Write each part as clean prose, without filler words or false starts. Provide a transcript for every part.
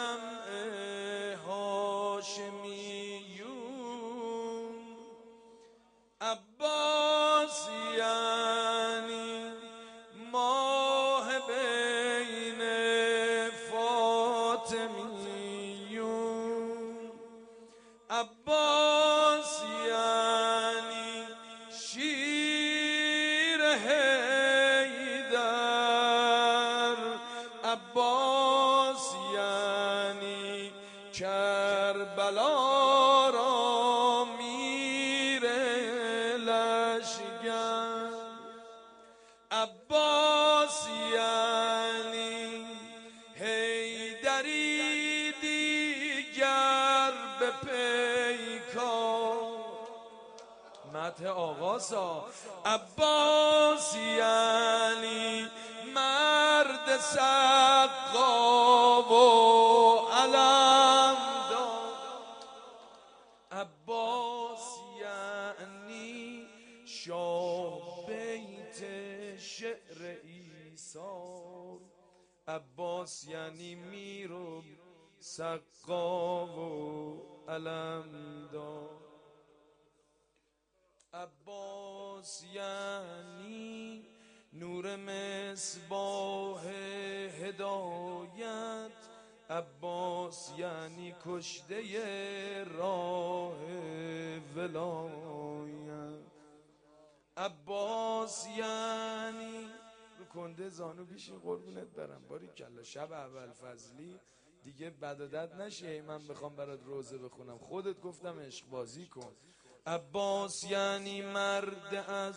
شمع هاشمیون، عباس یعنی ماه بین فاطمیون، عباس یعنی شیر حیدر، عباس یعنی کربلا را میر لشگر، عباس یعنی حیدری دیگر به پیکار. مدح آقاسا. عباس یعنی مرد سقا و علمدار، عباس یعنی شاه بیت شعر ایثار، عباس یعنی میر و سقا و علمدار، عباس یعنی نور مصباح هدایت، عباس یعنی کشته راه ولایت، عباس یعنی رو کنده زانو پیشی قربونت برم. باریکلا شب اول فضلی دیگه بدادت نشه من بخوام برات روزه بخونم، خودت گفتم عشق بازی کن. عباس یعنی مرد از،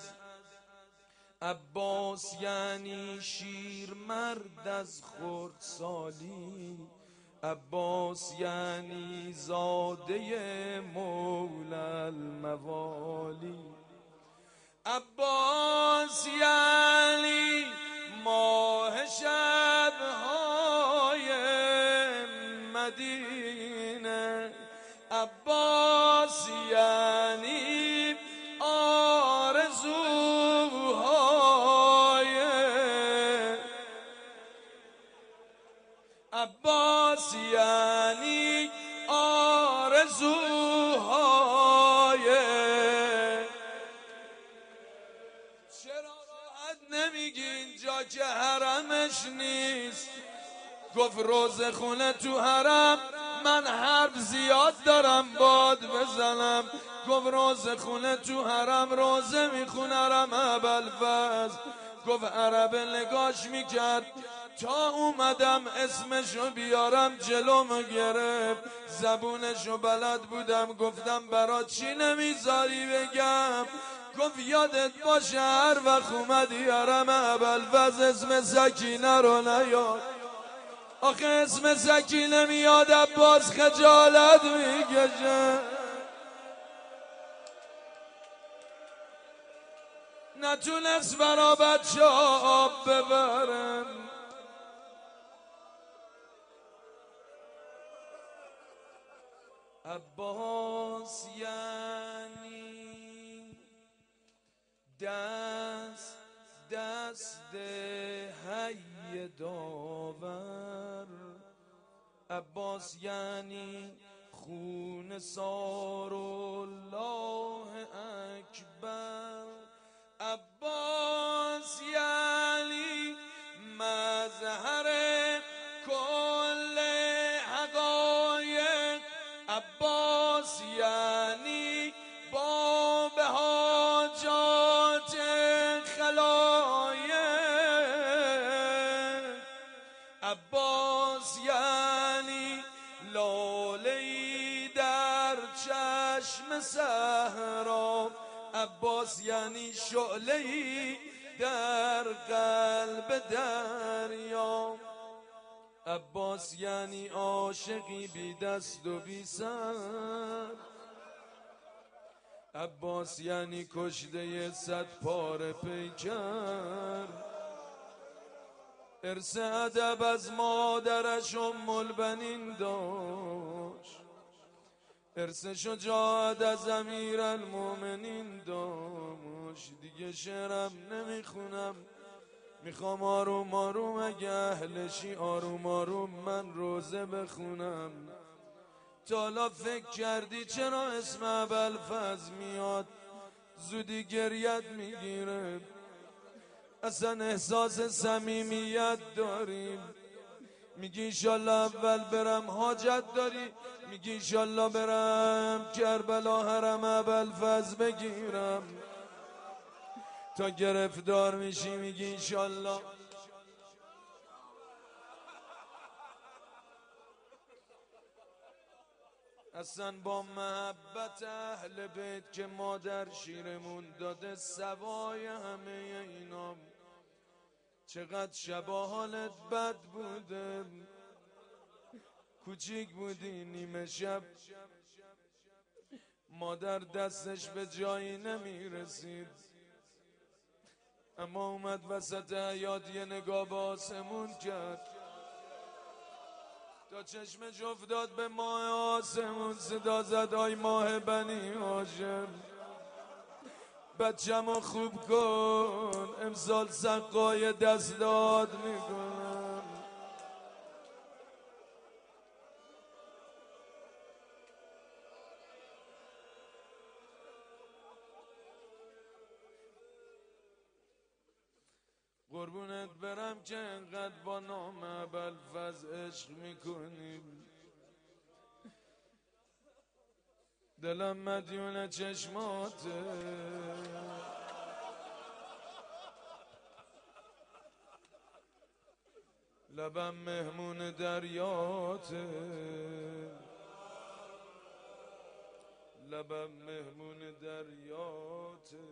عباس یعنی شیر مرد از خردسالی، عباس یعنی زاده مولی الموالی، عباس یعنی ماه شبهای مدینه، عباس یعنی آرزوهای، عباس یعنی آرزوهای. چرا راحت نمیگی اینجا که حرمش نیست؟ گفت روزه خونه تو حرم، من حرف زیاد دارم باد بزنم. گفت روزه خونه تو حرم، روزه میخونرم ابوالفضل. گفت عرب نگاش میکرد تا اومدم اسمشو بیارم جلوم گرفت، زبونشو بلد بودم گفتم برا چی نمیذاری بگم؟ گفت یادت باشه هر وقت اومدی حرم ابوالفضل اسم سکینه رو نیار. آخه اسم سکینه میاد عباس خجالت میکشه، نتونست برا بچه آب ببرن. عباس یعنی دست دست حی داور، عباس یعنی خون سار الله اکبر، عباس یعنی مظهر کل حقایق، عباس یعنی باب حاجات خلایق، عباس یعنی لاله‌ای در چشم صحرا، عباس یعنی شعله‌ای در قلب دریا، عباس یعنی عاشقی بی دست و بی سر، عباس یعنی کشته 100 پاره پیکر، ارث ادب از مادرش ام البنین داشت، ارث شجاعت از امیرالمومنین داشت. دیگه شعرم نمیخونم میخوام آروم آروم اگه اهلشی آروم آروم من روزه بخونم. تالا فکر کردی چرا اسم ابوالفضل میاد زودی گریت میگیره؟ اصلا احساس صمیمیت داریم. میگی انشالله اول برم حاجت داری، میگی انشالله برم کربلا حرم ابوالفضل بگیرم. تا گرفتار میشی میگی انشالله. اصلا با محبت اهل بیت که مادر شیرمون داده سوای همه اینا. چقدر شبا حالت بد بوده، کوچیک بودی نیمه شب مادر دستش به جایی نمیرسید، اما اومد وسط حیاط یه نگاه به آسمون کرد، تا چشم جفت داد به ماه آسمون، صدا زد آی ماه بنی هاشم بچه‌مو خوب کن امسال سقای دست داد میکنم. قربونت برم که انقدر با نام ابوالفضل عشق میکنیم. دلم مدیون چشماته، لبم مهمون دریاته، لبم مهمون دریاته.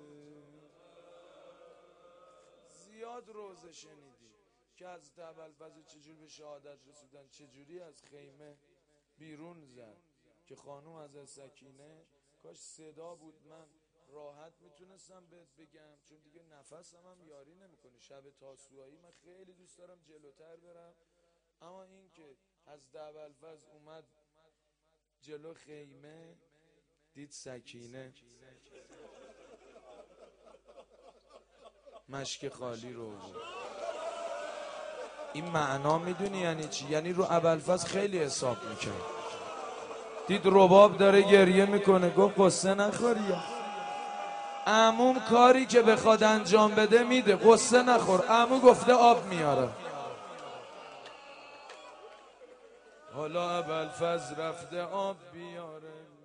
زیاد روزه شنیدی که از ابوالفضل چجور به شهادت رسیدن، چجوری از خیمه بیرون زد که خانوم از سکینه کاش صدا بود من راحت میتونستم بهت بگم، چون دیگه نفسم هم یاری نمیکنه. شب تاسوعایی من خیلی دوست دارم جلوتر برم، اما این که از ابوالفضل اومد جلو خیمه دید سکینه مشک خالی رو بود. این معنا میدونی یعنی چی؟ یعنی رو ابوالفضل خیلی حساب میکرد. دید رباب داره گریه میکنه، گفت قصه نخوری. عموم کاری که بخواد انجام بده میده، قصه نخور. عمو گفته آب میاره. حالا ابوالفضل رفته آب بیاره.